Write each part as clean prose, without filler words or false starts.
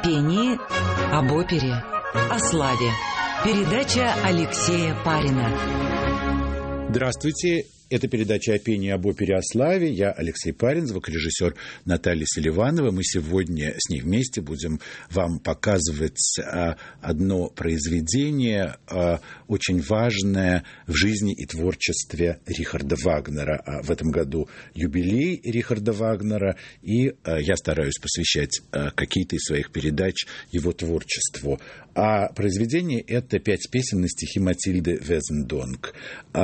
О пении, об опере, о славе. Передача Алексея Парина. Здравствуйте. Это передача о пении, об опере, о славе. Я Алексей Парин, звукорежиссер Наталья Селиванова. Мы сегодня с ней вместе будем вам показывать одно произведение, очень важное в жизни и творчестве Рихарда Вагнера. В этом году юбилей Рихарда Вагнера, и я стараюсь посвящать какие-то из своих передач его творчеству. А произведение – это 5 песен на стихи Матильды Везендонк.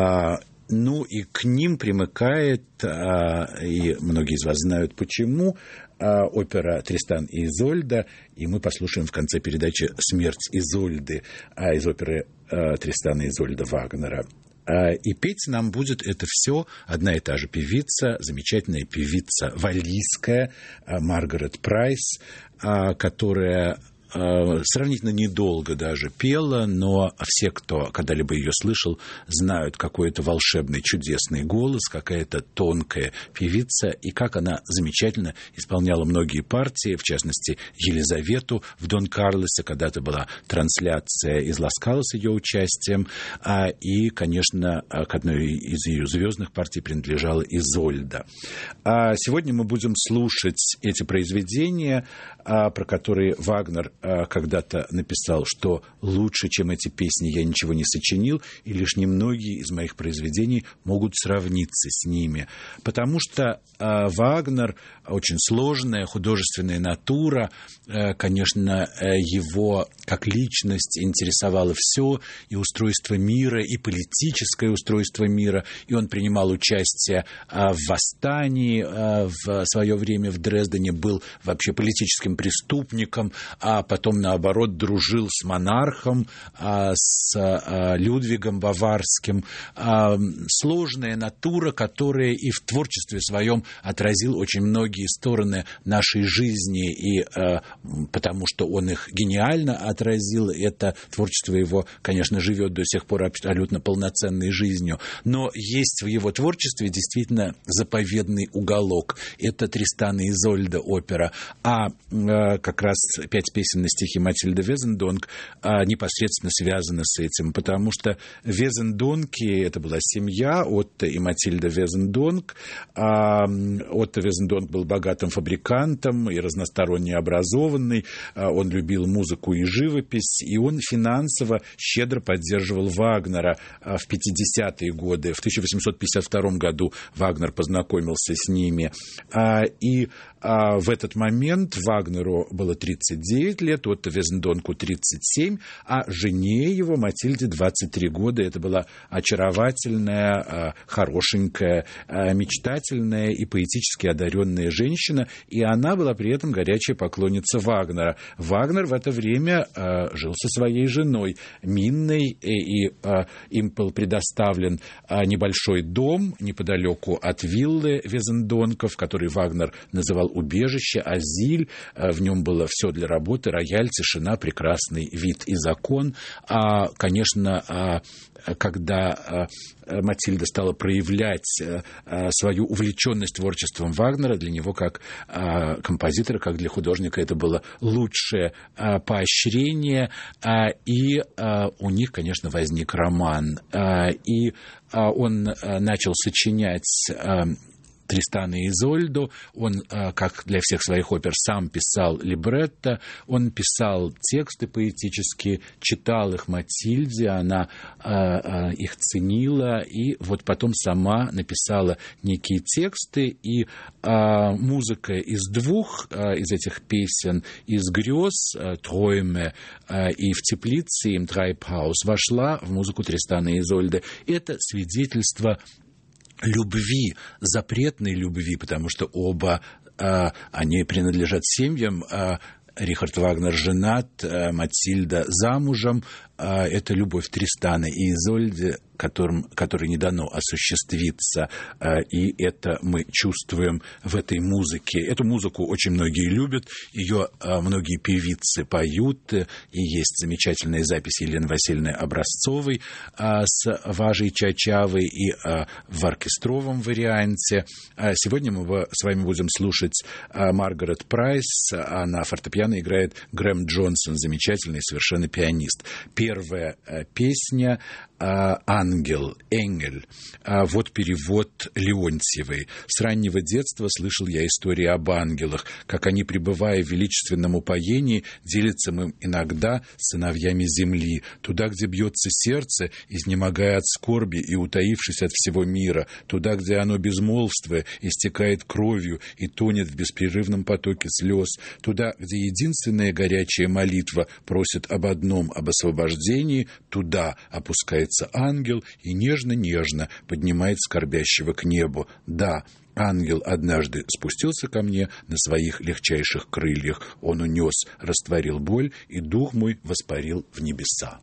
Ну и к ним примыкает, и многие из вас знают почему, опера «Тристан и Изольда», и мы послушаем в конце передачи «Смерть Изольды» из оперы «Тристан и Изольда» Вагнера. И петь нам будет это все одна и та же певица, замечательная певица валлийская Маргарет Прайс, которая сравнительно недолго даже пела, но все, кто когда-либо ее слышал, знают, какой это волшебный, чудесный голос, какая-то тонкая певица, и как она замечательно исполняла многие партии, в частности, Елизавету в Дон Карлосе, когда-то была трансляция из Ла Скала с ее участием, и, конечно, к одной из ее звездных партий принадлежала Изольда. Сегодня мы будем слушать эти произведения, про которые Вагнер когда-то написал, что лучше, чем эти песни, я ничего не сочинил, и лишь немногие из моих произведений могут сравниться с ними. Потому что Вагнер очень сложная художественная натура, конечно, его как личность интересовало все, и устройство мира, и политическое устройство мира, и он принимал участие в восстании в свое время в Дрездене, был вообще политическим преступником, а потом, наоборот, дружил с монархом, с Людвигом Баварским. Сложная натура, которая и в творчестве своем отразил очень многие стороны нашей жизни, и потому что он их гениально отразил, это творчество его, конечно, живет до сих пор абсолютно полноценной жизнью. Но есть в его творчестве действительно заповедный уголок. Это «Тристан и Изольда» опера, как раз 5 песен на стихи Матильды Везендонк непосредственно связаны с этим, потому что Везендонки, это была семья Отто и Матильда Везендонк. Отто Везендонк был богатым фабрикантом и разносторонне образованный, он любил музыку и живопись, и он финансово щедро поддерживал Вагнера в 50-е годы. В 1852 году Вагнер познакомился с ними, и в этот момент Вагнеру было 39 лет, Отто Везендонку 37, а жене его, Матильде, 23 года. Это была очаровательная, хорошенькая, мечтательная и поэтически одаренная женщина, и она была при этом горячая поклонница Вагнера. Вагнер в это время жил со своей женой Минной, и им был предоставлен небольшой дом неподалеку от виллы Везендонков, который Вагнер называл убежище, азиль. В нем было все для работы: рояль, тишина, прекрасный вид и закон. Конечно, когда Матильда стала проявлять свою увлеченность творчеством Вагнера, для него как композитора, как для художника, это было лучшее поощрение, и у них, конечно, возник роман, и он начал сочинять «Тристана и Изольду». Он, как для всех своих опер, сам писал либретто, он писал тексты поэтические, читал их Матильде, она их ценила, и вот потом сама написала некие тексты, и музыка из двух из этих песен, из «Грез», «Тräume» и «В теплице», «Im Treibhaus», вошла в музыку «Тристана и Изольды». Это свидетельство любви, запретной любви, потому что оба они принадлежат семьям. Рихард Вагнер женат, Матильда замужем, это любовь Тристана и Изольды, которой не дано осуществиться, и это мы чувствуем в этой музыке. Эту музыку очень многие любят, ее многие певицы поют, и есть замечательная запись Елены Васильевны Образцовой с Важей Чачавой и в оркестровом варианте. Сегодня мы с вами будем слушать Маргарет Прайс, а на фортепиано играет Грэм Джонсон, замечательный совершенно пианист. Первая песня «Ангел», «Энгель». Вот перевод Леонтьевой. «С раннего детства слышал я истории об ангелах, как они, пребывая в величественном упоении, делятся им иногда с сыновьями земли, туда, где бьется сердце, изнемогая от скорби и утаившись от всего мира, туда, где оно, безмолвствуя, истекает кровью и тонет в беспрерывном потоке слез, туда, где единственная горячая молитва просит об одном, об освобождении, туда опускается ангел и нежно-нежно поднимает скорбящего к небу. Да, ангел однажды спустился ко мне на своих легчайших крыльях. Он унес, растворил боль, и дух мой воспарил в небеса».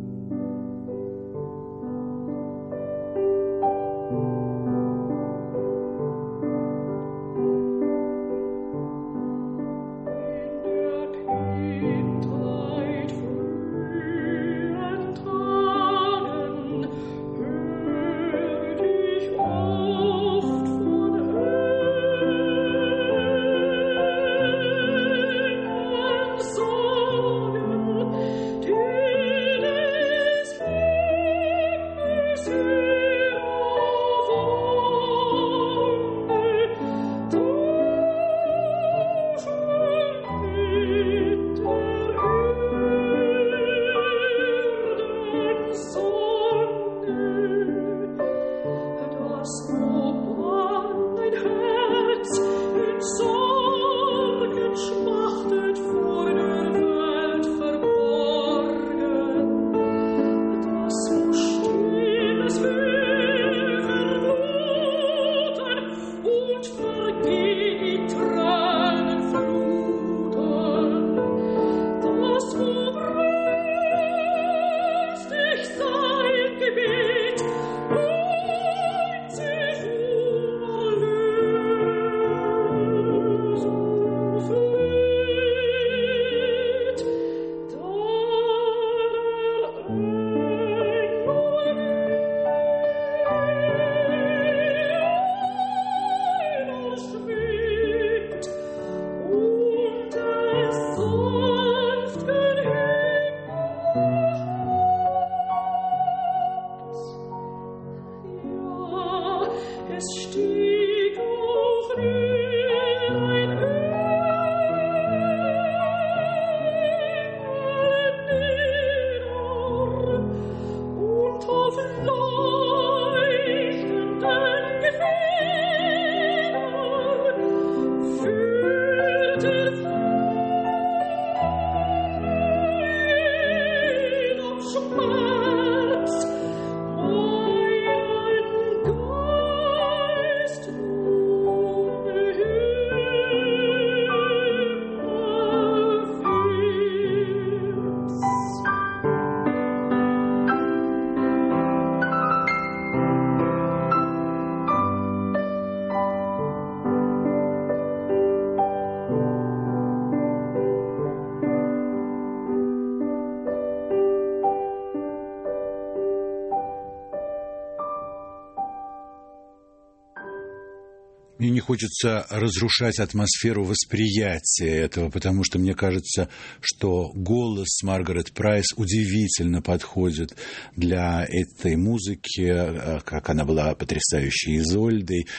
Мне не хочется разрушать атмосферу восприятия этого, потому что мне кажется, что голос Маргарет Прайс удивительно подходит для этой музыки, как она была потрясающей Изольдой,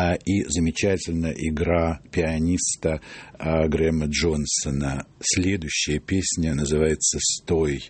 и замечательная игра пианиста Грэма Джонсона. Следующая песня называется «Стой».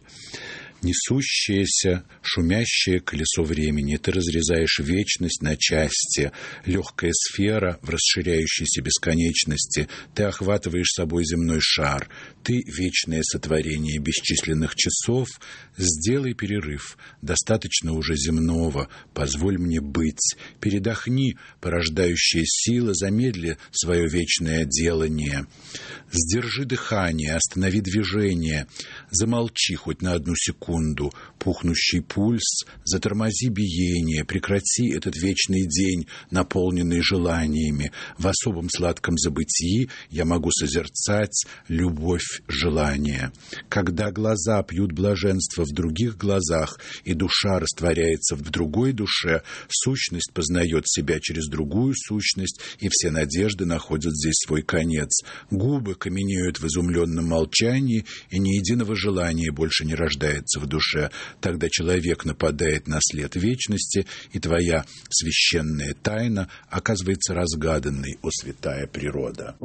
Несущееся, шумящее колесо времени, ты разрезаешь вечность на части, легкая сфера в расширяющейся бесконечности, ты охватываешь собой земной шар, ты вечное сотворение бесчисленных часов, сделай перерыв, достаточно уже земного, позволь мне быть, передохни, порождающая сила, замедли свое вечное делание, сдержи дыхание, останови движение, замолчи хоть на одну секунду, секунду пухнущий пульс, затормози биение, прекрати этот вечный день, наполненный желаниями. В особом сладком забытии я могу созерцать любовь желания. Когда глаза пьют блаженство в других глазах, и душа растворяется в другой душе, сущность познает себя через другую сущность, и все надежды находят здесь свой конец. Губы каменеют в изумленном молчании, и ни единого желания больше не рождается в душе. Тогда человек нападает на след вечности, и твоя священная тайна оказывается разгаданной, о святая природа.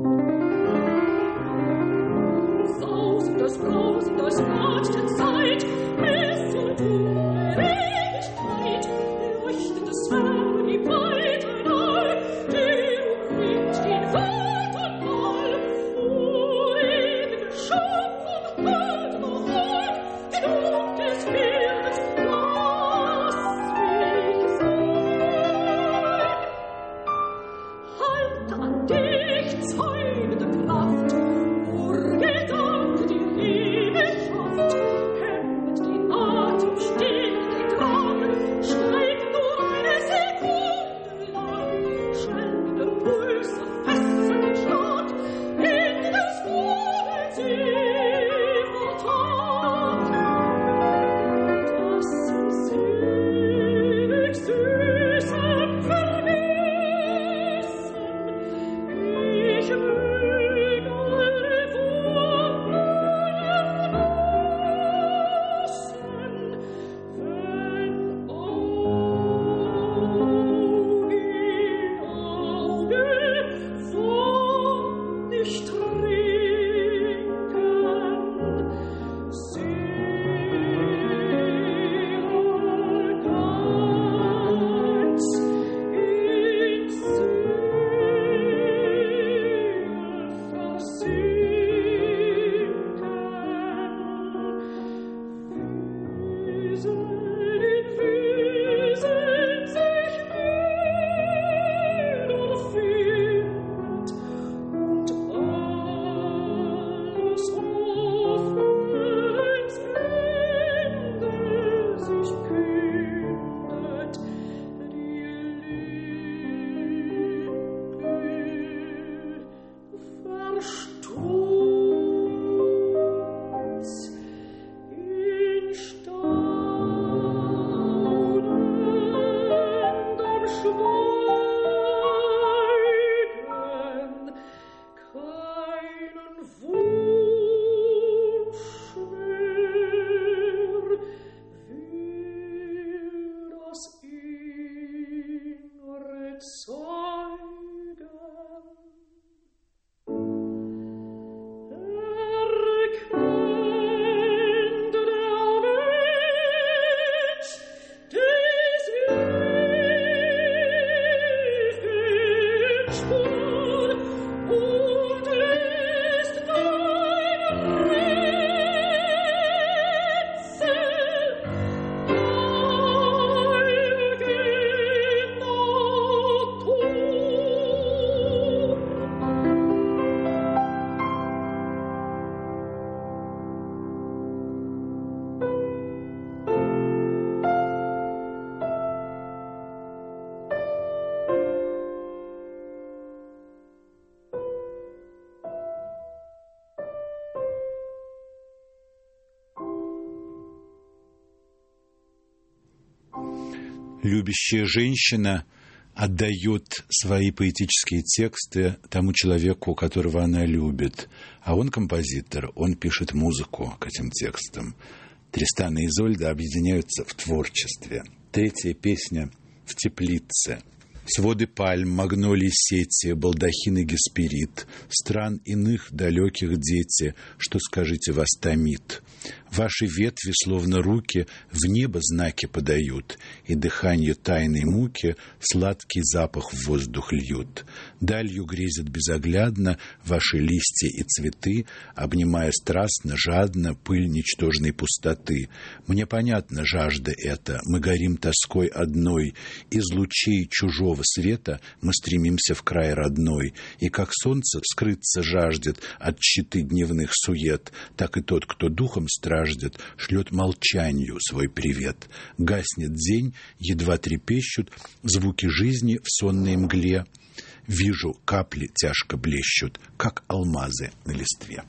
Любящая женщина отдает свои поэтические тексты тому человеку, которого она любит. А он композитор, он пишет музыку к этим текстам. Тристан и Изольда объединяются в творчестве. Третья песня «В теплице». Своды пальм, магнолий сети, балдахины Гесперид, стран иных далеких дети, что, скажите, вас томит. Ваши ветви, словно руки, в небо знаки подают, и дыхание тайной муки сладкий запах в воздух льют. Далью грезят безоглядно ваши листья и цветы, обнимая страстно, жадно пыль ничтожной пустоты. Мне понятна жажда эта, мы горим тоской одной, из лучей чужого света мы стремимся в край родной, и как солнце скрыться жаждет от щиты дневных сует, так и тот, кто духом страждет, шлет молчанию свой привет. Гаснет день, едва трепещут звуки жизни в сонной мгле. Вижу, капли тяжко блещут, как алмазы на листве.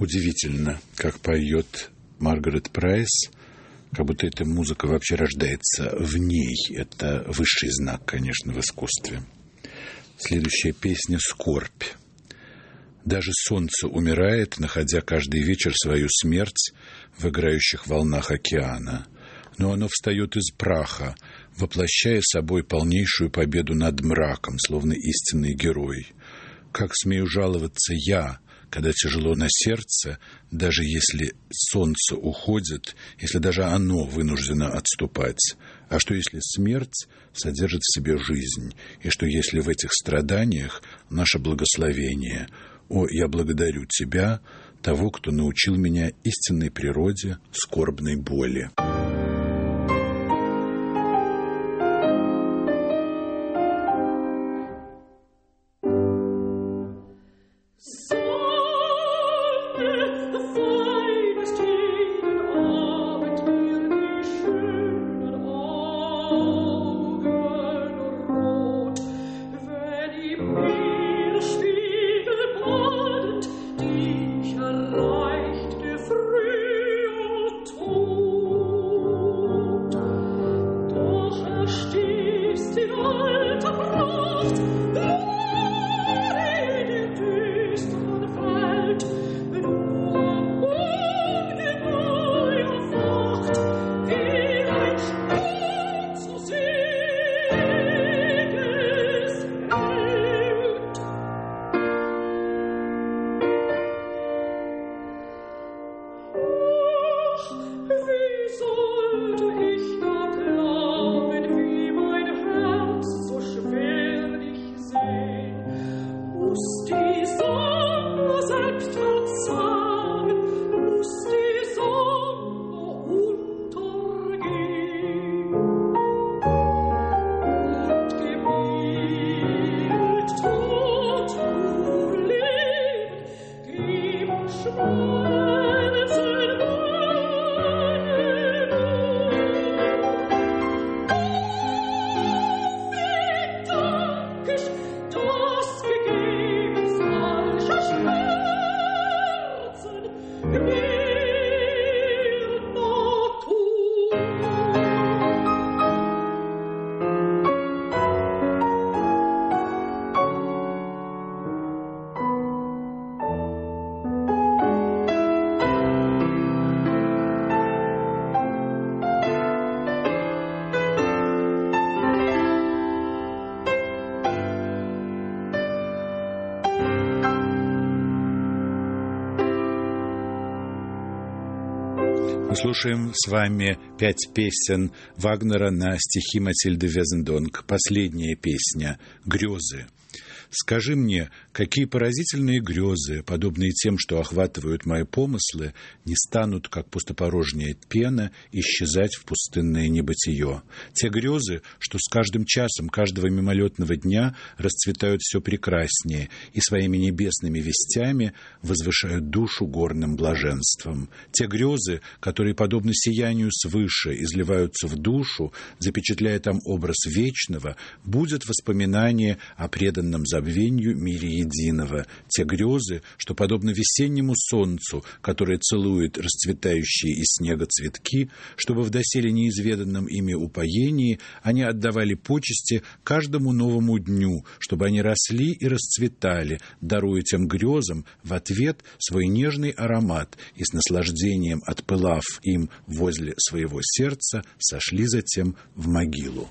Удивительно, как поет Маргарет Прайс, как будто эта музыка вообще рождается в ней. Это высший знак, конечно, в искусстве. Следующая песня «Скорбь». Даже солнце умирает, находя каждый вечер свою смерть в играющих волнах океана. Но оно встает из праха, воплощая собой полнейшую победу над мраком, словно истинный герой. Как смею жаловаться я, когда тяжело на сердце, даже если солнце уходит, если даже оно вынуждено отступать? А что если смерть содержит в себе жизнь? И что если в этих страданиях наше благословение? О, я благодарю Тебя, того, кто научил меня истинной природе скорбной боли. Мы слушаем с вами 5 песен Вагнера на стихи Матильды Везендонк. Последняя песня «Грезы». Скажи мне, какие поразительные грезы, подобные тем, что охватывают мои помыслы, не станут, как пустопорожняя пена, исчезать в пустынное небытие. Те грезы, что с каждым часом каждого мимолетного дня расцветают все прекраснее и своими небесными вестями возвышают душу горным блаженством. Те грезы, которые, подобно сиянию свыше, изливаются в душу, запечатляя там образ вечного, будет воспоминание о преданном забвению мире единого. Те грезы, что, подобно весеннему солнцу, которое целует расцветающие из снега цветки, чтобы в доселе неизведанном ими упоении они отдавали почести каждому новому дню, чтобы они росли и расцветали, даруя тем грезам в ответ свой нежный аромат, и с наслаждением отпылав им возле своего сердца, сошли затем в могилу.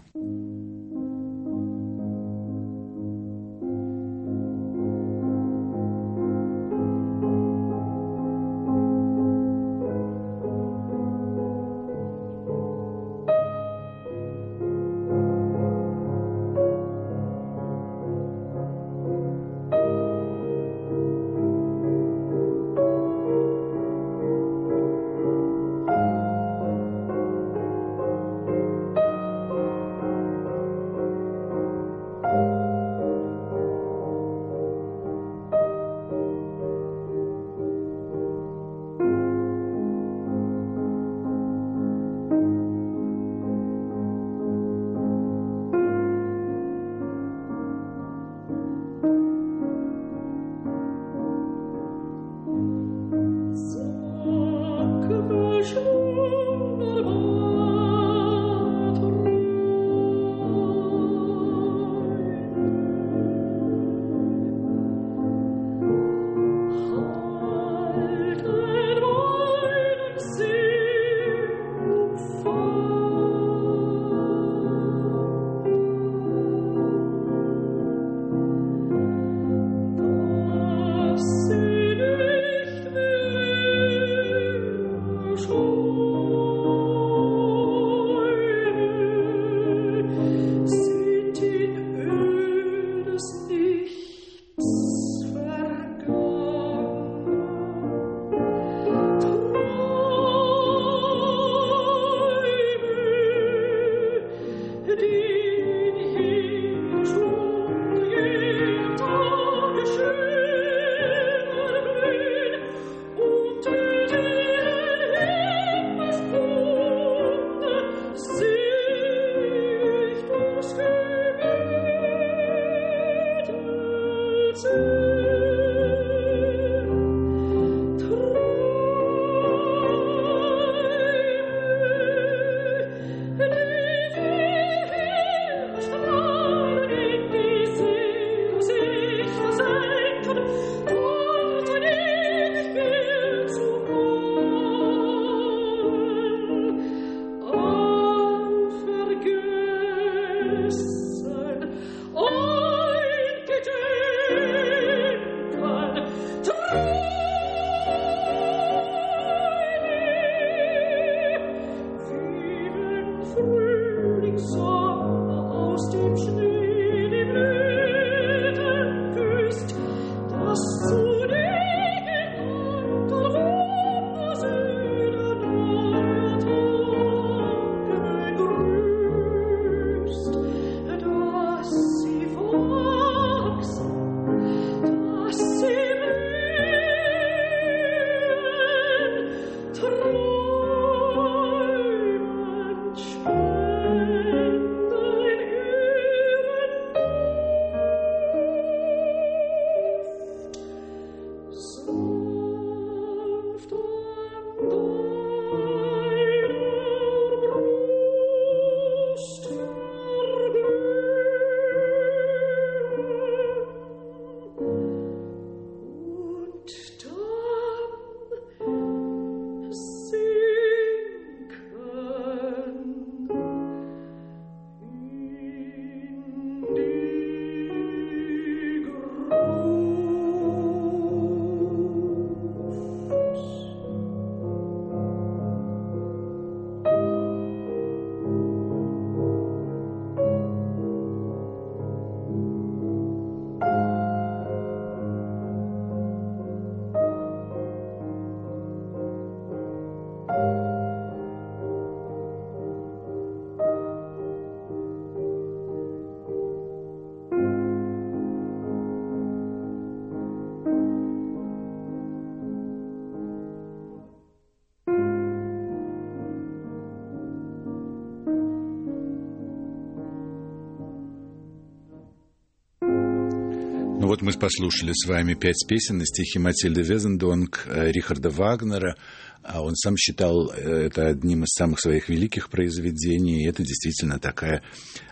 Ну вот мы послушали с вами 5 песен на стихи Матильды Везендонк Рихарда Вагнера. Он сам считал это одним из самых своих великих произведений. И это действительно такая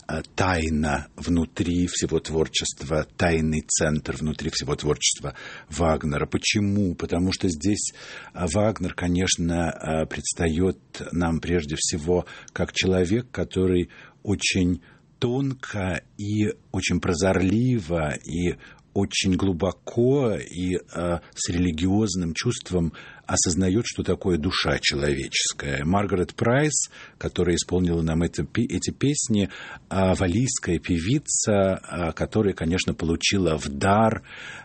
тайна внутри всего творчества, тайный центр внутри всего творчества Вагнера. Почему? Потому что здесь Вагнер, конечно, предстает нам прежде всего как человек, который очень тонко и очень прозорливо и очень глубоко и с религиозным чувством осознает, что такое душа человеческая. Маргарет Прайс, которая исполнила нам эти песни, валлийская певица, которая, конечно, получила в дар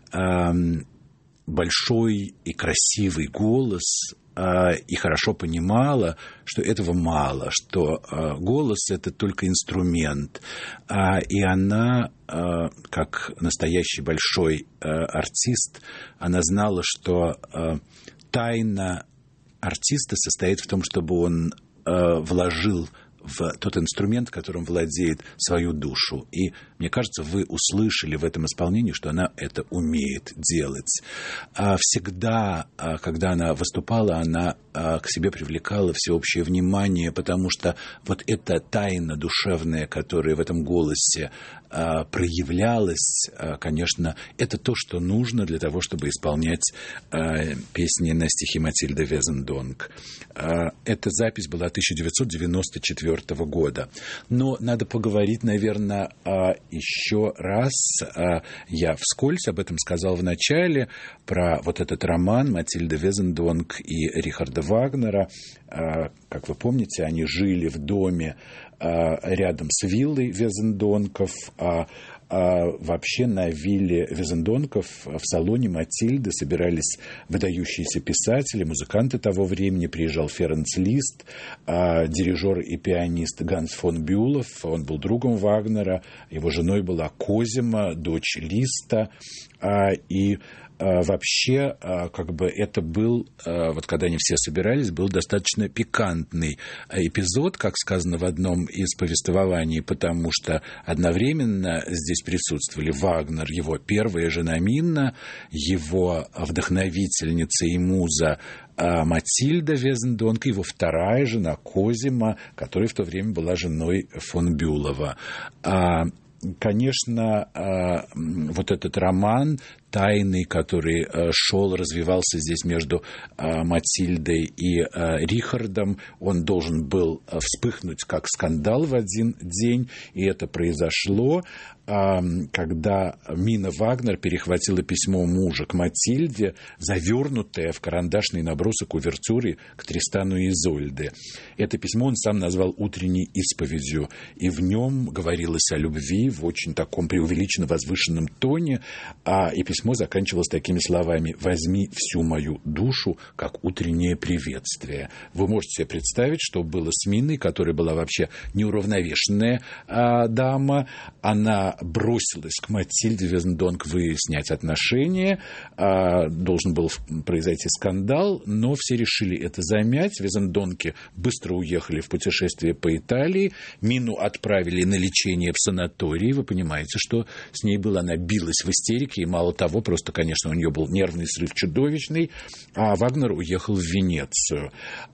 большой и красивый голос, и хорошо понимала, что этого мало, что голос – это только инструмент. И она, как настоящий большой артист, она знала, что тайна артиста состоит в том, чтобы он вложил в тот инструмент, которым владеет, свою душу. И, мне кажется, вы услышали в этом исполнении, что она это умеет делать. Всегда, когда она выступала, она к себе привлекала всеобщее внимание, потому что вот эта тайна душевная, которая в этом голосе проявлялась, конечно, это то, что нужно для того, чтобы исполнять песни на стихи Матильды Везендонк. Эта запись была 1994 года. Но надо поговорить, наверное, еще раз. Я вскользь об этом сказал в начале, про вот этот роман Матильды Везендонк и Рихарда Вагнера. Как вы помните, они жили в доме рядом с виллой Везендонков, вообще на вилле Везендонков в салоне Матильды собирались выдающиеся писатели, музыканты того времени. Приезжал Ференц Лист, дирижер и пианист Ганс фон Бюлов, он был другом Вагнера, его женой была Козима, дочь Листа. И вообще, это был, когда они все собирались, был достаточно пикантный эпизод, как сказано в одном из повествований, потому что одновременно здесь присутствовали Вагнер, его первая жена Минна, его вдохновительница и муза Матильда Везендонк, его вторая жена Козима, которая в то время была женой фон Бюлова. Конечно, этот роман тайный, который развивался здесь между Матильдой и Рихардом, он должен был вспыхнуть как скандал в один день, и это произошло, когда Мина Вагнер перехватила письмо мужа к Матильде, завернутое в карандашный набросок увертюры к Тристану и Изольде. Это письмо он сам назвал «Утренней исповедью», и в нем говорилось о любви в очень таком преувеличенно возвышенном тоне, и письмо заканчивалось такими словами: «Возьми всю мою душу, как утреннее приветствие». Вы можете себе представить, что было с Миной, которая была вообще неуравновешенная дама. Она бросилась к Матильде Везендонк выяснять отношения. Должен был произойти скандал, но все решили это замять. Везендонки быстро уехали в путешествие по Италии. Мину отправили на лечение в санаторий. Вы понимаете, что с ней было? Она билась в истерике, и мало того, просто, конечно, у нее был нервный срыв чудовищный, а Вагнер уехал в Венецию.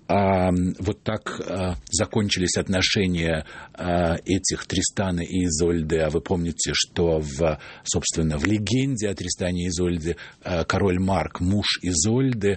Так закончились отношения этих Тристана и Изольды. А вы помните, что собственно, в легенде о Тристане и Изольде король Марк, муж Изольды,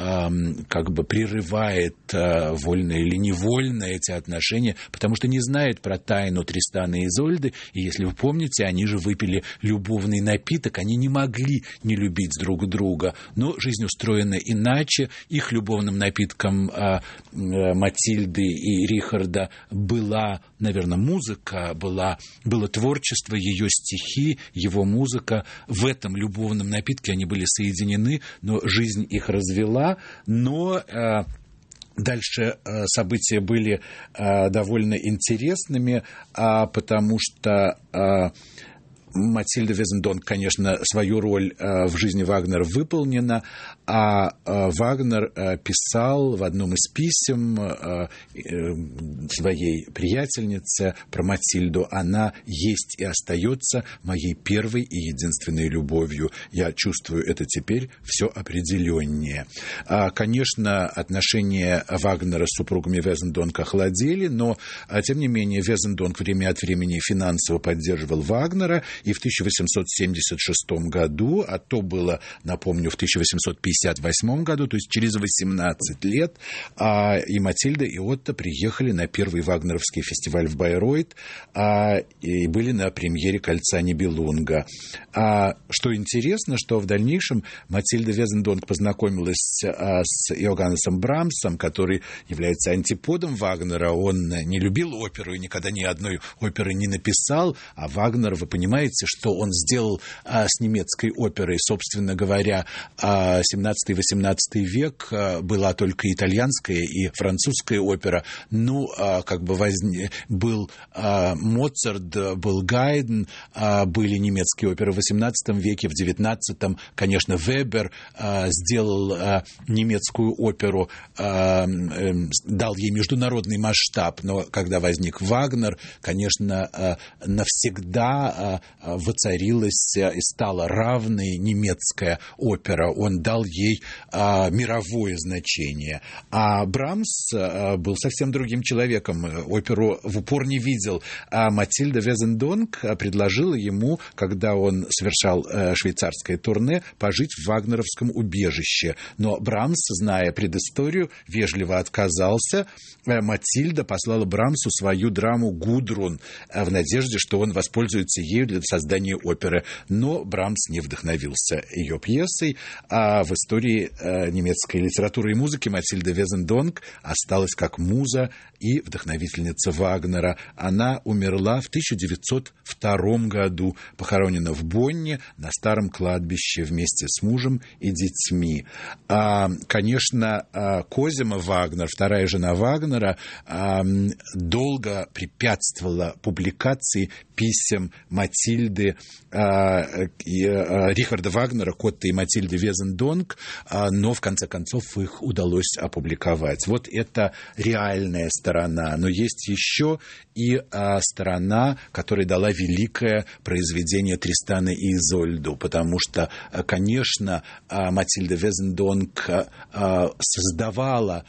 прерывает вольно или невольно эти отношения, потому что не знает про тайну Тристана и Изольды. И если вы помните, они же выпили любовный напиток, они не могли не любить друг друга. Но жизнь устроена иначе. Их любовным напитком Матильды и Рихарда была, наверное, музыка, было творчество, ее стихи, его музыка. В этом любовном напитке они были соединены, но жизнь их развела. Но дальше события были довольно интересными, потому что Матильда Везендонк, конечно, свою роль в жизни Вагнера выполнена, а Вагнер писал в одном из писем своей приятельнице про Матильду: «Она есть и остается моей первой и единственной любовью. Я чувствую это теперь все определеннее». Конечно, отношения Вагнера с супругами Везендонк охладели, но, тем не менее, Везендонк время от времени финансово поддерживал Вагнера, и в 1876 году, а то было, напомню, в 1858 году, то есть через 18 лет, и Матильда, и Отто приехали на первый вагнеровский фестиваль в Байройт и были на премьере «Кольца Нибелунга». Что интересно, что в дальнейшем Матильда Везендонк познакомилась с Йоганнесом Брамсом, который является антиподом Вагнера. Он не любил оперу и никогда ни одной оперы не написал, а Вагнер, вы понимаете, что он сделал с немецкой оперой. Собственно говоря, 17-18 век была только итальянская и французская опера. Был Моцарт, был Гайден, были немецкие оперы в 18 веке, в 19-м, конечно, Вебер сделал немецкую оперу, дал ей международный масштаб, но когда возник Вагнер, конечно, навсегда воцарилась и стала равной немецкая опера. Он дал ей мировое значение. А Брамс был совсем другим человеком. Оперу в упор не видел. А Матильда Везендонк предложила ему, когда он совершал швейцарское турне, пожить в вагнеровском убежище. Но Брамс, зная предысторию, вежливо отказался. Матильда послала Брамсу свою драму «Гудрун» в надежде, что он воспользуется ею для создания оперы. Но Брамс не вдохновился ее пьесой, а в истории немецкой литературы и музыки Матильда Везендонк осталась как муза и вдохновительница Вагнера. Она умерла в 1902 году, похоронена в Бонне на старом кладбище вместе с мужем и детьми. Конечно, Козима Вагнер, вторая жена Вагнера, долго препятствовала публикации писем Матильды Матильды Рихарда Вагнера, Котта и Матильды Везендонк, но в конце концов их удалось опубликовать. Вот это реальная сторона. Но есть еще и сторона, которая дала великое произведение Тристана и Изольду, потому что, конечно, Матильда Везендонк создавала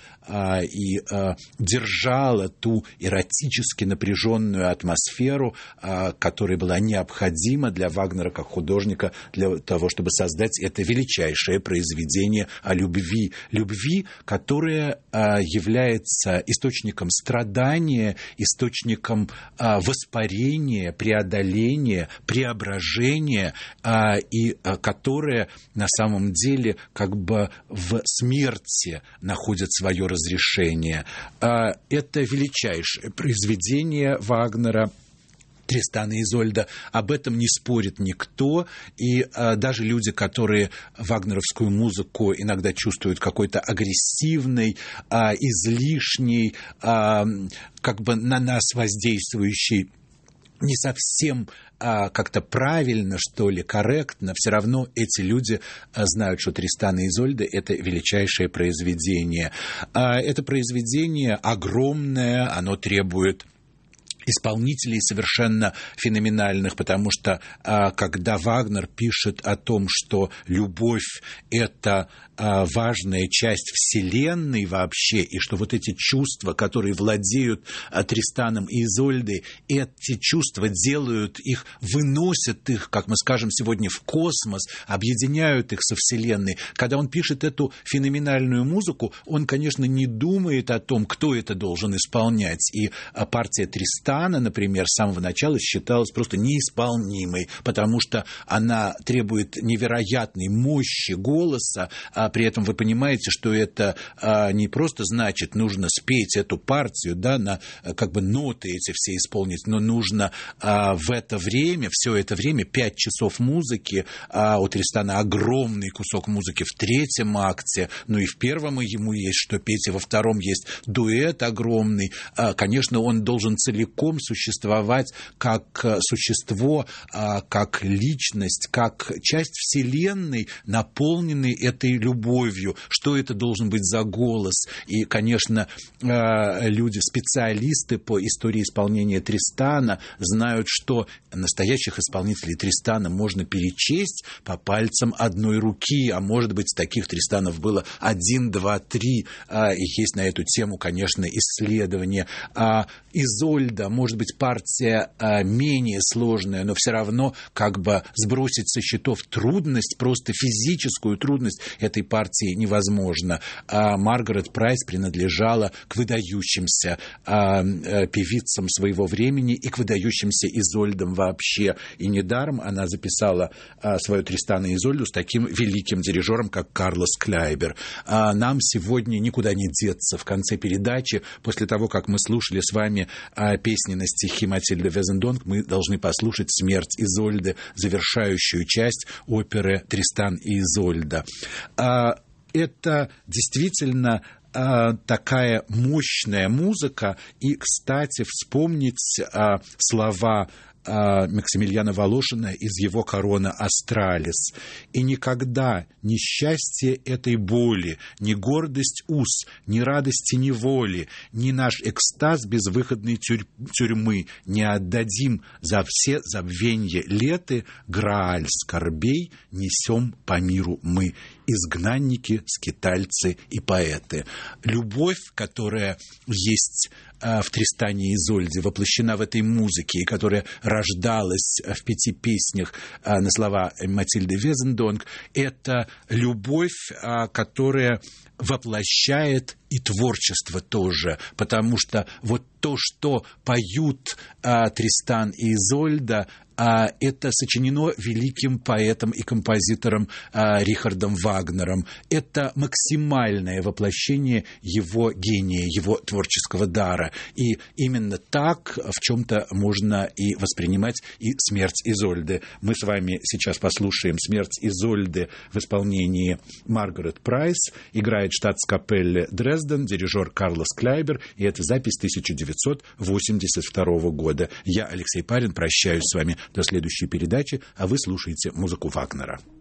и держала ту эротически напряженную атмосферу, которая была необходима для Вагнера как художника, для того, чтобы создать это величайшее произведение о любви. Любви, которая является источником страдания, источником воспарения, преодоления, преображения, и которая на самом деле как бы в смерти находит свое разрешение. Это величайшее произведение Вагнера, Тристана и Изольда. Об этом не спорит никто, и даже люди, которые вагнеровскую музыку иногда чувствуют какой-то агрессивной, излишней, как бы на нас воздействующей, не совсем как-то правильно, что ли, корректно, все равно эти люди знают, что Тристан и Изольда – это величайшее произведение. Это произведение огромное, оно требует исполнителей совершенно феноменальных, потому что когда Вагнер пишет о том, что любовь – это важная часть Вселенной вообще, и что вот эти чувства, которые владеют Тристаном и Изольдой, эти чувства делают их, выносят их, как мы скажем сегодня, в космос, объединяют их со Вселенной. Когда он пишет эту феноменальную музыку, он, конечно, не думает о том, кто это должен исполнять. И партия Тристана, например, с самого начала считалась просто неисполнимой, потому что она требует невероятной мощи голоса, при этом вы понимаете, что это не просто значит, нужно спеть эту партию, да, на как бы ноты эти все исполнить, но нужно в это время, все это время, 5 часов музыки, у Тристана огромный кусок музыки в 3-м акте, ну и в 1-м ему есть что петь, и во 2-м есть дуэт огромный. Конечно, он должен целиком существовать как существо, как личность, как часть Вселенной, наполненной этой любовью. Что это должен быть за голос? И, конечно, люди, специалисты по истории исполнения Тристана знают, что настоящих исполнителей Тристана можно перечесть по пальцам одной руки, а может быть, таких Тристанов было 1, 2, 3. И есть на эту тему, конечно, исследования. Изольда, может быть, партия менее сложная, но все равно как бы сбросить со счетов трудность, просто физическую трудность этой партии невозможно. Маргарет Прайс принадлежала к выдающимся певицам своего времени и к выдающимся Изольдам вообще. И недаром она записала свою Тристана и Изольду с таким великим дирижером, как Карлос Кляйбер. Нам сегодня никуда не деться. В конце передачи, после того, как мы слушали с вами песни на стихи Матильды Везендонк, мы должны послушать «Смерть Изольды», завершающую часть оперы «Тристан и Изольда». Это действительно такая мощная музыка. И, кстати, вспомнить слова Максимилиана Волошина из его «Корона Астралис». «И никогда ни счастье этой боли, ни гордость уз, ни радости неволи, ни наш экстаз безвыходной тюрьмы не отдадим за все забвенье леты, Грааль скорбей несем по миру мы, изгнанники, скитальцы и поэты». Любовь, которая есть в Тристане и Изольде, воплощена в этой музыке, и которая рождалась в 5 песнях на слова Матильды Везендонк, это любовь, которая воплощает и творчество тоже, потому что вот то, что поют Тристан и Изольда, это сочинено великим поэтом и композитором Рихардом Вагнером. Это максимальное воплощение его гения, его творческого дара. И именно так в чем-то можно и воспринимать и «Смерть Изольды». Мы с вами сейчас послушаем «Смерть Изольды» в исполнении Маргарет Прайс. Играет штатскапелле Дрезден. Дрезден, дирижер Карлос Клайбер, и это запись 1982 года. Я, Алексей Парин, прощаюсь с вами до следующей передачи, а вы слушаете музыку Вагнера.